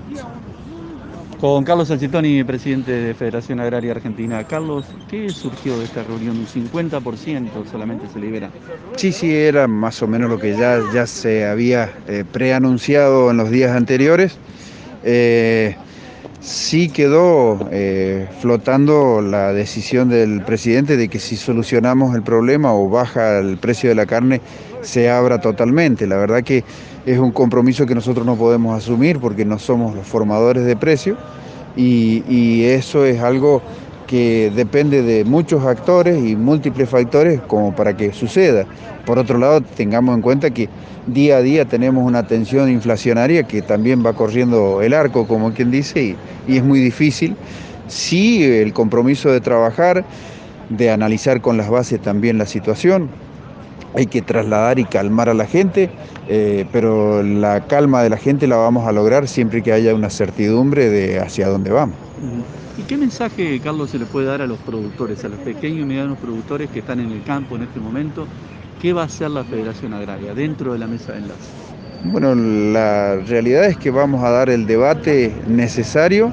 Con Carlos Salcitoni, presidente de Federación Agraria Argentina. Carlos, ¿qué surgió de esta reunión? Un 50% solamente se libera. Sí, sí, era más o menos lo que ya se había preanunciado en los días anteriores. Eh, sí quedó flotando la decisión del presidente de que si solucionamos el problema o baja el precio de la carne, se abra totalmente. La verdad que es un compromiso que nosotros no podemos asumir porque no somos los formadores de precio y eso es algo que depende de muchos actores y múltiples factores como para que suceda. Por otro lado, tengamos en cuenta que día a día tenemos una tensión inflacionaria que también va corriendo el arco, como quien dice, y es muy difícil. Sí, el compromiso de trabajar, de analizar con las bases también la situación, hay que trasladar y calmar a la gente, pero la calma de la gente la vamos a lograr siempre que haya una certidumbre de hacia dónde vamos. Ujú. ¿Y qué mensaje, Carlos, se le puede dar a los productores, a los pequeños y medianos productores que están en el campo en este momento? ¿Qué va a hacer la Federación Agraria dentro de la mesa de enlace? Bueno, la realidad es que vamos a dar el debate necesario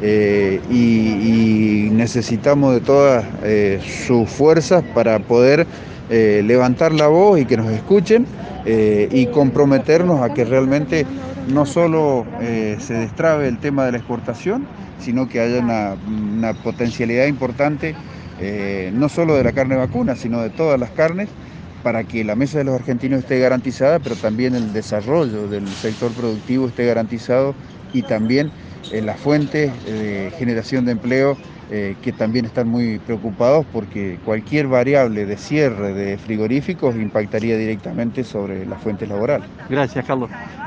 y necesitamos de todas sus fuerzas para poder levantar la voz y que nos escuchen y comprometernos a que realmente no solo se destrabe el tema de la exportación, sino que haya una potencialidad importante, no solo de la carne vacuna, sino de todas las carnes para que la mesa de los argentinos esté garantizada, pero también el desarrollo del sector productivo esté garantizado y también las fuentes de generación de empleo que también están muy preocupados porque cualquier variable de cierre de frigoríficos impactaría directamente sobre las fuentes laborales. Gracias, Carlos.